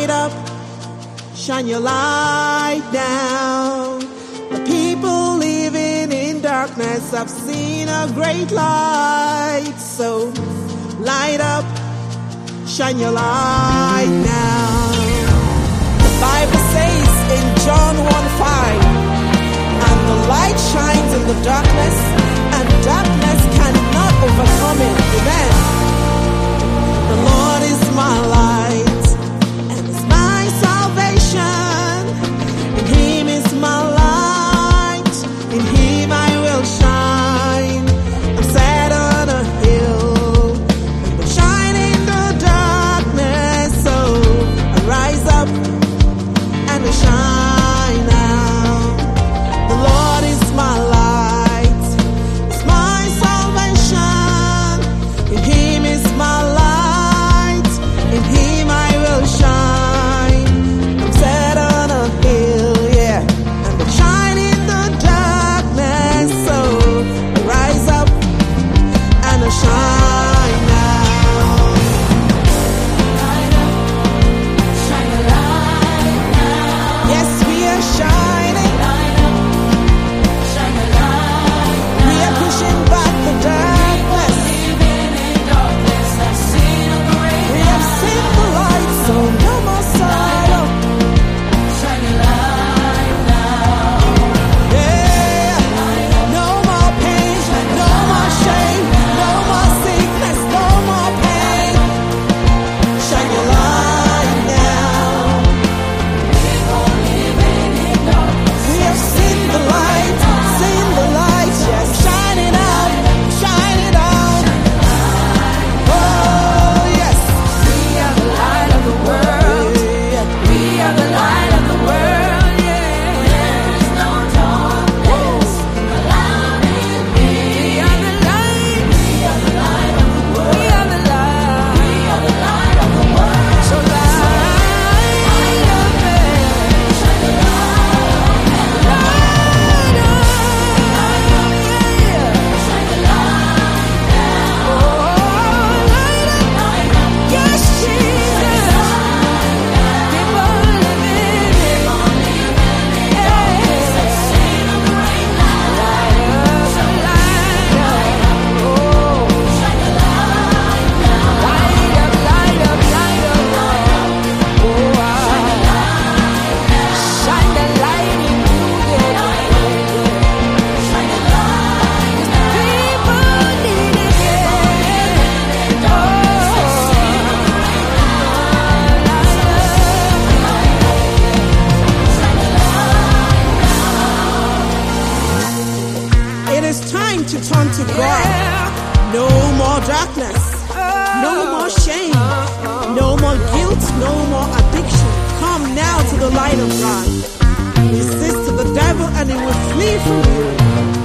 Light up, shine your light down. The people living in darkness have seen a great light. So light up, shine your light down. The Bible says in John 1:5, and the light shines in the darkness, and darkness cannot overcome it. Amen. The Lord is my light, and is my salvation. In Him is my light, in Him I will shine. I'm set on a hill, and will shine in the darkness. So I rise up and I shine now. The Lord is my light, is my salvation. In Him is my light, in Him I will shine. I'm set on a hill, yeah, and I shine in the darkness. So I rise up and I shine now. Yes, we are shining. We are pushing back the darkness. We have seen the light, so no more sorrow. Yeah, no more pain, no more shame, no more sickness, no more pain. Shine your light now. We have seen the light, yes, shine it out, shine it out. Oh, yes. We are the light of the world. We are the light of the world, yeah. There is no darkness allowed in me. We are the light. We are the light of the world. We are the light. We are the light of the world. So light up there. Shine the light. Light up. Shine the light now. Oh, light up. Yes, Jesus. People living in darkness have seen a great light. Light up. Oh, shine the light now. Light up, light up, light up. Oh, shine the light in you, yeah. Shine the light. People need it, yeah. Oh, it is time to turn to God. No more darkness, no more shame, no more guilt, no more addiction. Come now to the light of God. Resist the devil and he will flee from you.